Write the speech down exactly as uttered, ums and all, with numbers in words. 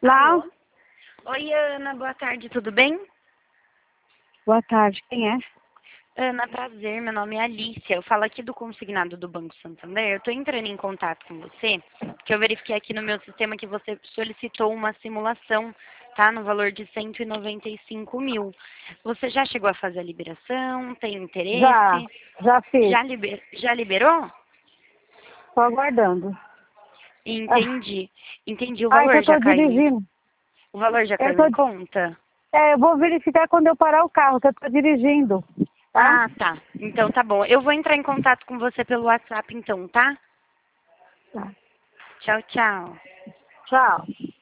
Lá? Alô? Oi, Ana, boa tarde, tudo bem? Boa tarde, quem é? Ana, prazer, meu nome é Alicia, eu falo aqui do consignado do Banco Santander. Eu estou entrando em contato com você, porque eu verifiquei aqui no meu sistema que você solicitou uma simulação, tá? No valor de cento e noventa e cinco mil. Você já chegou a fazer a liberação? Tem Já, interesse? já fiz. Já, liber... já liberou? Tô aguardando. Ah, Entendi. Entendi, o ah, é que valor eu já tô caiu em... dirigindo. O valor já Eu caiu tô, em conta? é, eu vou verificar quando eu parar o carro, que eu tô dirigindo, tá? Ah, tá. Então tá bom. Eu vou entrar em contato com você pelo WhatsApp então, tá? Tá. Tchau, tchau. Tchau.